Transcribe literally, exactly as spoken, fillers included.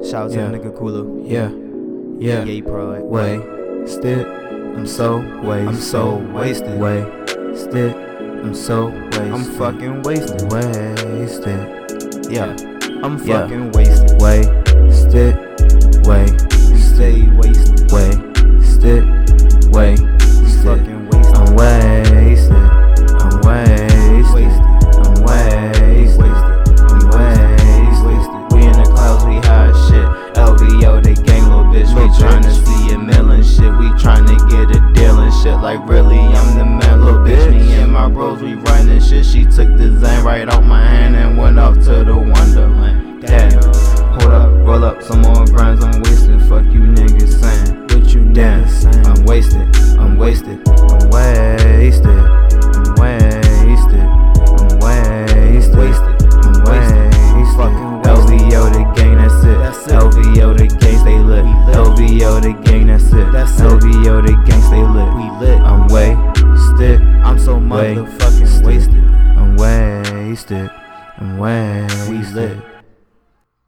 Shout out to Yeah. the nigga Cooler. Yeah, yeah. Yay, pride. Wasted. I'm so wasted. I'm so wasted. Wasted. I'm so wasted. I'm fucking wasted. wasted. Yeah. I'm Yeah. fucking wasted. Wasted. Wasted. Stay wasted. Wasted. Wasted. Fucking wasted. I'm wasted. I'm wasted. I'm wasted. I'm wasted. We in the clouds, we high as shit. L V O, they gang, little bitch. We tryna see a mill and shit. We tryna get a deal and shit. Like really, I'm the man, little bitch. Me and my bros, we running shit. She took the Zane right out my hand and went off to the Wonderland. Damn, hold up, roll up some more grinds. I'm wasted. Fuck you niggas saying. What you Damn, niggas saying? I'm wasted. I'm wasted. I'm wasted. I'm wasted. I'm wasted. Wasted. I'm wasted. Fucking L V O the gang, that's it. That's it. L V O the gang, stay lit. We lit. L V O the gang, that's it. That's it. L V O the gang, stay lit. We lit. I'm wasted. I'm so Wasted. motherfucking wasted. I'm wasted. I'm wasted. We lit.